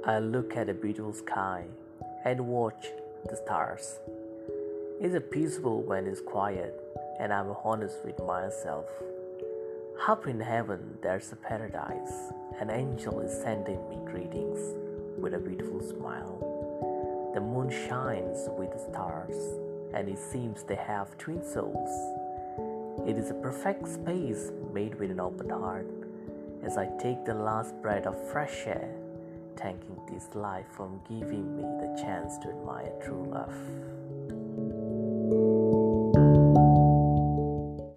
I look at a beautiful sky and watch the stars. It's peaceful when it's quiet, and I'm honest with myself. Up in heaven, there's a paradise. An angel is sending me greetings with a beautiful smile. The moon shines with the stars, and it seems they have twin souls. It is a perfect space made with an open heart as I take the last breath of fresh air, thanking this life for giving me the chance to admire true love.